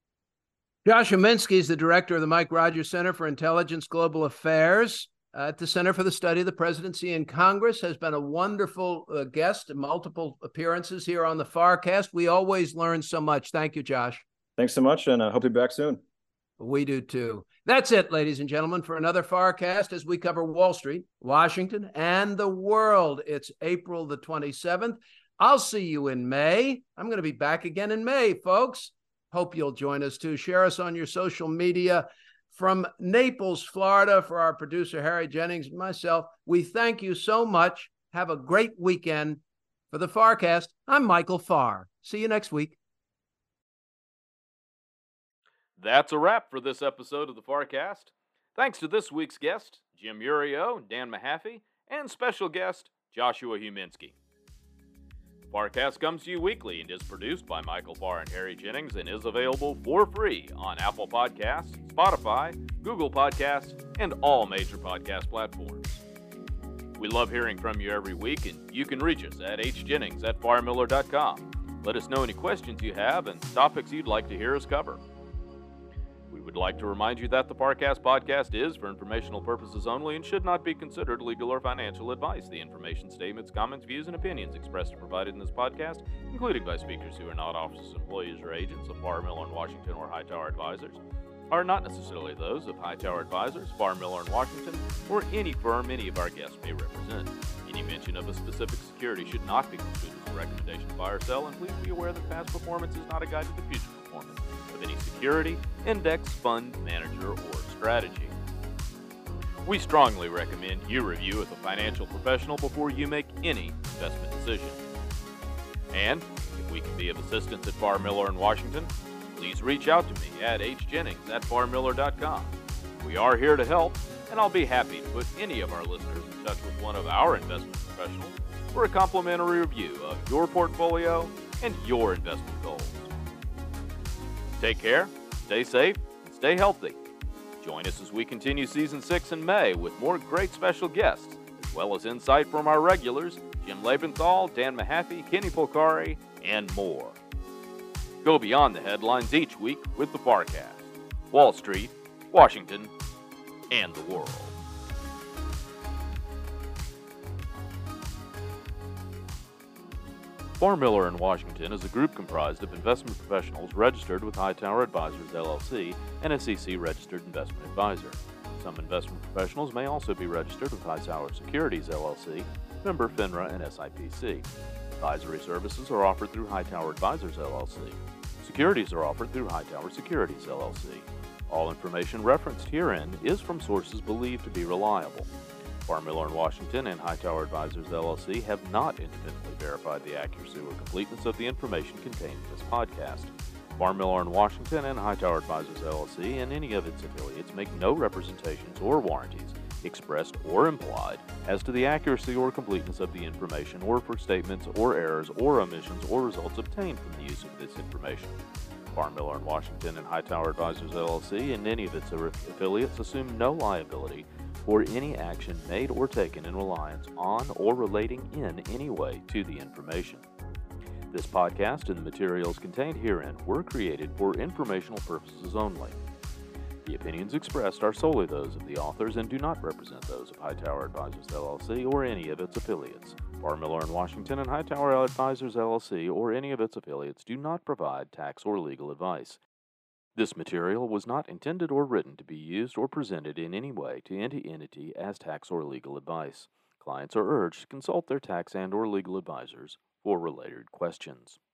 Josh Uminski is the director of the Mike Rogers Center for Intelligence Global Affairs uh, at the Center for the Study of the Presidency and Congress. Has been a wonderful uh, guest in multiple appearances here on the FarCast. We always learn so much. Thank you, Josh. Thanks so much, and I uh, hope to be back soon. We do too. That's it, ladies and gentlemen, for another FarCast as we cover Wall Street, Washington, and the world. It's April the twenty-seventh. I'll see you in May. I'm going to be back again in May, folks. Hope you'll join us too. Share us on your social media. From Naples, Florida, for our producer, Harry Jennings, and myself, we thank you so much. Have a great weekend. For the FarCast, I'm Michael Farr. See you next week. That's a wrap for this episode of the FarCast. Thanks to this week's guest, Jim Urio, Dan Mahaffey, and special guest, Joshua Uminski. The FarCast comes to you weekly and is produced by Michael Farr and Harry Jennings and is available for free on Apple Podcasts, Spotify, Google Podcasts, and all major podcast platforms. We love hearing from you every week, and you can reach us at h jennings at farr miller dot com. Let us know any questions you have and topics you'd like to hear us cover. We would like to remind you that the FarCast podcast is for informational purposes only and should not be considered legal or financial advice. The information, statements, comments, views, and opinions expressed or provided in this podcast, including by speakers who are not officers, employees, or agents of Farr, Miller and Washington or Hightower Advisors, are not necessarily those of Hightower Advisors, Barr Miller in Washington, or any firm any of our guests may represent. Any mention of a specific security should not be construed as a recommendation to buy or sell, and please be aware that past performance is not a guide to the future performance of any security, index, fund, manager, or strategy. We strongly recommend you review with a financial professional before you make any investment decision. And if we can be of assistance at Barr Miller in Washington, please reach out to me at h jennings at barr miller dot com. We are here to help, and I'll be happy to put any of our listeners in touch with one of our investment professionals for a complimentary review of your portfolio and your investment goals. Take care, stay safe, and stay healthy. Join us as we continue Season six in May with more great special guests, as well as insight from our regulars, Jim Lebenthal, Dan Mahaffey, Kenny Polcari, and more. Go beyond the headlines each week with the FarCast, Wall Street, Washington, and the world. Barr Miller in Washington is a group comprised of investment professionals registered with Hightower Advisors, L L C, an S E C-registered investment advisor. Some investment professionals may also be registered with Hightower Securities, L L C, member FINRA and S I P C. Advisory services are offered through Hightower Advisors, L L C. Securities are offered through Hightower Securities, L L C. All information referenced herein is from sources believed to be reliable. Barr Miller in Washington and Hightower Advisors, L L C have not independently verified the accuracy or completeness of the information contained in this podcast. Barr Miller in Washington and Hightower Advisors, L L C and any of its affiliates make no representations or warranties, expressed or implied, as to the accuracy or completeness of the information or for statements or errors or omissions or results obtained from the use of this information. Barr Miller in Washington and Hightower Advisors, L L C and any of its affiliates assume no liability for any action made or taken in reliance on or relating in any way to the information. This podcast and the materials contained herein were created for informational purposes only. The opinions expressed are solely those of the authors and do not represent those of Hightower Advisors, L L C or any of its affiliates. Barr Miller in Washington and Hightower Advisors, L L C or any of its affiliates do not provide tax or legal advice. This material was not intended or written to be used or presented in any way to any entity as tax or legal advice. Clients are urged to consult their tax and or legal advisors for related questions.